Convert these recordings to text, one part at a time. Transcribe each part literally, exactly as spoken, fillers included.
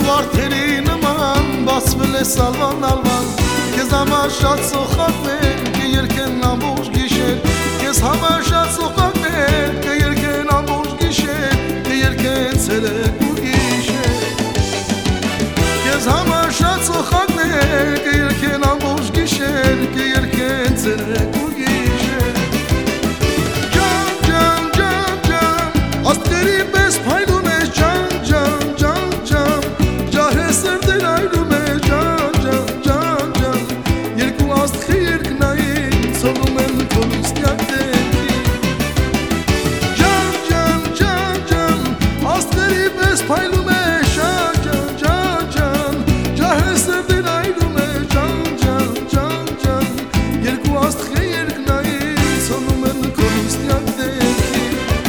վարդերի նման բացվել է սալվան ալվան Քեզ համար շատ սոխակներ կերքեն ամբողջ գիշեր Քեզ համար շատ սոխակներ կերքեն ամբողջ գիշեր Կերքեն ցերեկ ու գիշեր Քեզ համար շատ սոխակներ կերքեն ամբողջ գիշեր Կերքեն ցերեկ ու գիշեր Ջան, ջան, ջան, ջան Աստղերի պես փայլում ես ջան, ջան, ջան, ջան Ջահես սրտեր այրում է ջան, ջան, ջան, ջան Երկու աստղի երկնային սովում են քո լուսնյակ դեմքի Ջան, ջան, ջան, ջան Աստղերի պես փայլում ես ջան, ջան, ջան, ջան Ջահես սրտեր այրում է ջան, ջան, ջան, ջան Երկու աստղի երկնային սովում են քո լուսնյակ դեմքի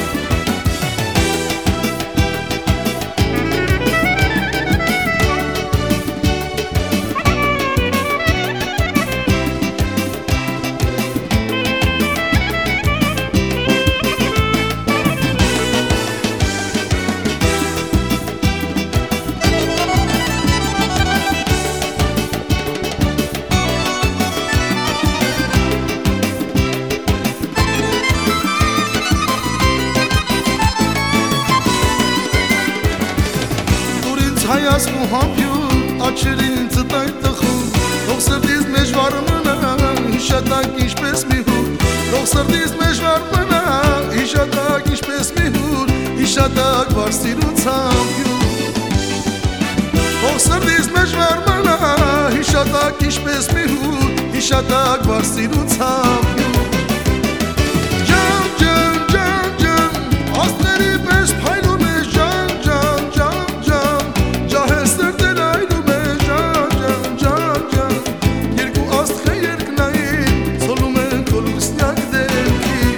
Հայասկու համբյուր աչերին ծտայ տխում Թող սրտիս մեջ վար մնա հիշատակ ինչպես մի հուր Թող սրտիս մեջ վար մնա հիշատակ ինչպես մի հուր Հիշատակ վար սիրուց համբյուր Թող սրտիս մեջ վար մնա հիշատակ ինչպես մի հուր Հիշատակ վար սիրուց համբյուր Ջան, ջան, ջան, ջան Աստղերի պես փայլում ես ջան, ջան, ջան, ջան Ջահես սրտեր այրում է ջան, ջան, ջան, ջան Երկու աստղը երկնային սոլում են քո լուսնյակ դեմքի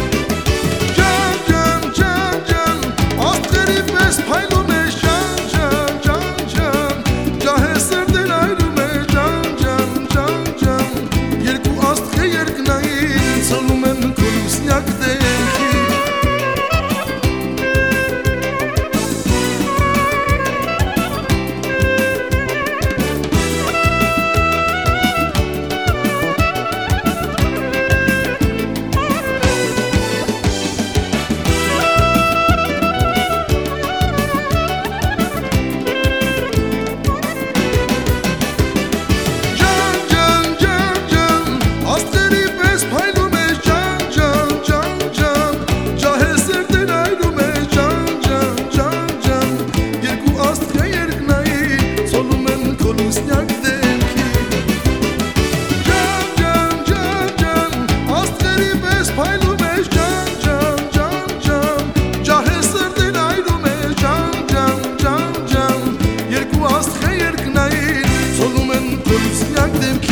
Ջան, ջան, ջան, ջան Աստղերի պես փայլում ես ջան, ջան, ջան, ջան Ջահես սրտեր այրում է ջան, ջան, ջան, ջան Երկու աստղը երկնային սոլում են քո լուսնյակ դեմքի Երկու աստղը երկնային սոլում են քո լուսնյակ դեմքի